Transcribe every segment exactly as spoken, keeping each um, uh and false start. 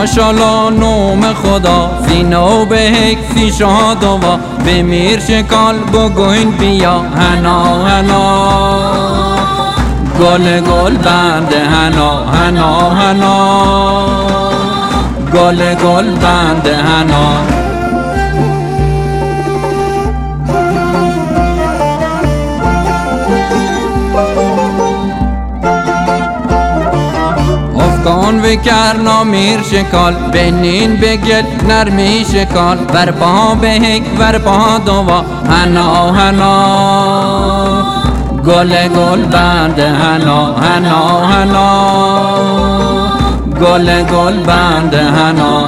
ماشالله نوم خدا سینه و به هکسی شاد و به میر شکال بگوین بیا هنا هنا گل گل بند هنا هنا هنا گل گل بند هنا افغان و کرنا میر شکال بنین بگل نرمی شکال ور پا به هک ور پا دوا هنا هنا گل گل بند هنا هنا هنا گل گل بند هنا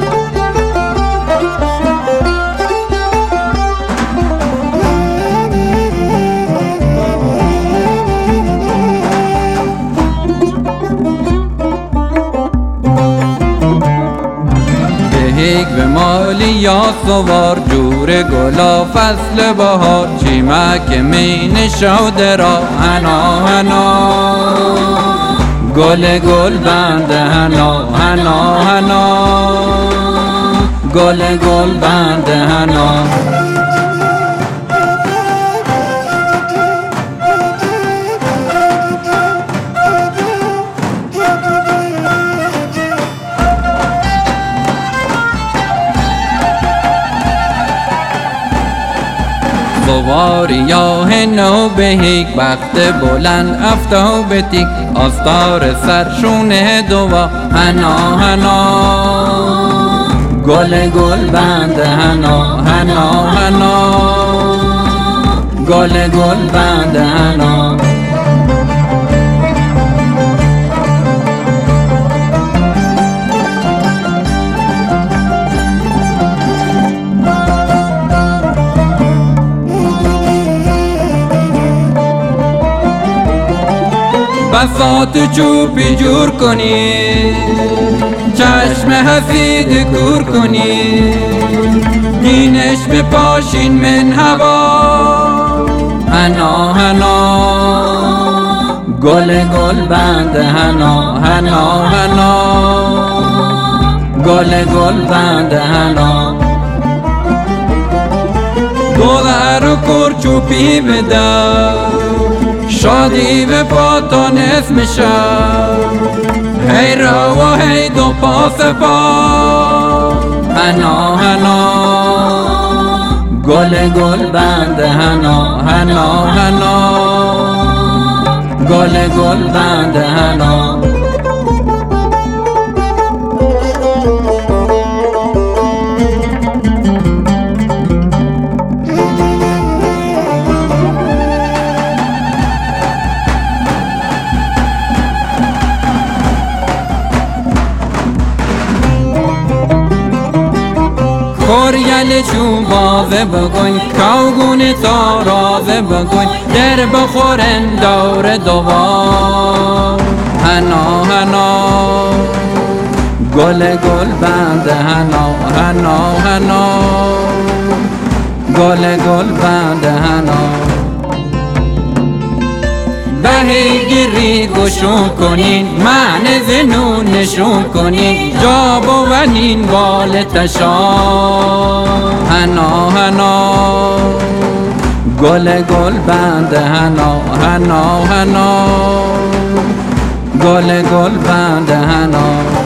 به مالی یا سوار جور گلا فصل بهار چیمک مین شود را هنا هنا گل گل بند هنا هنا هنا گل گل بند هنا سواری یا هنو به هیک بخت بلند افتاو به تیک آستار سرشونه دوا هنا هنا گل گل بند هنا هنا هنا گل گل بند هنا بساط چوبی جور کنی چشم حسید کور کنی دینش بپاشین من هوا هنا هنا گل گل بند هنا هنا هنا گل گل بند هنا دوله رو کور چوبی بده شادی به پاتان اسم شد هی را و هی دو پاس پا هنا هنا گل گل بند هنا هنا هنا گل گل بند هنا کوریل چون بازه بگوین کاغون تارازه بگوین در بخورن دور دوار هنا هنا گل گل بند هنا هنا هنا گل گل بند هنا بهی گیری گشون کنین معنی زنون نشون کنین جا بونین بال تشا هنا هنا گل گل بند هنا هنا هنا گل گل بند هنا